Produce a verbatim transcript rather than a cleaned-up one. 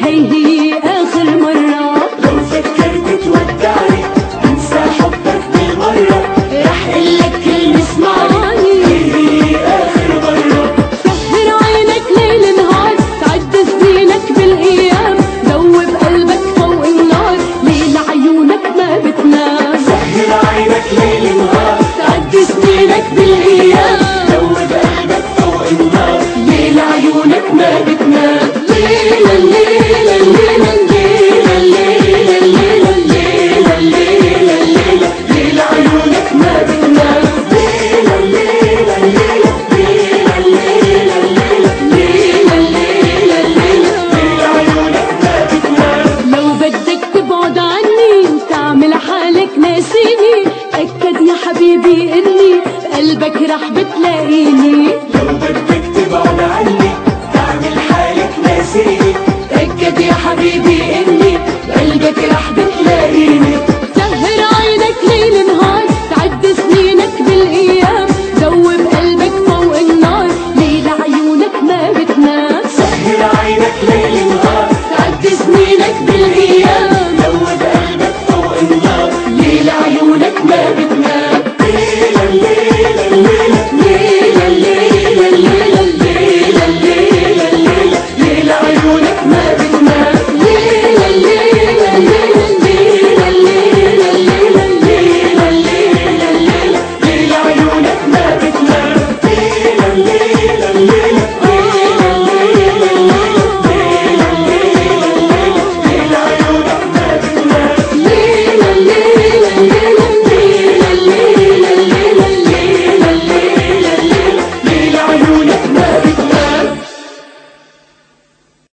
هي هي آخر مرة. لو فكرت تودعني انسى حبك بالمرة، رح قلك كلمة اسمعني هي هي آخر مرة. سهر عينك ليل نهار، تعد سنينك بالأيام، دوب قلبك فوق النار، ليل عيونك ما بتنام. سهر عينك ليل نهار، تعد سنينك بالأيام، دوب قلبك فوق النار، ليل عيونك ما بتنام. ليلة الليلة الليلة الليلة الليلة الليلة الليلة الليلة الليلة ليل عيونك ما بتنام. ليلة الليلة الليلة ليلة الليلة الليلة ليلة الليلة الليلة ليلة عيونك ما بتنام. لو بدك تبعد عني وتعمل حالك ناسيني، تأكد يا حبيبي إني بقلبك رح بتلاقيني. لو بدك تبعد عني تعمل حالك ناسيني،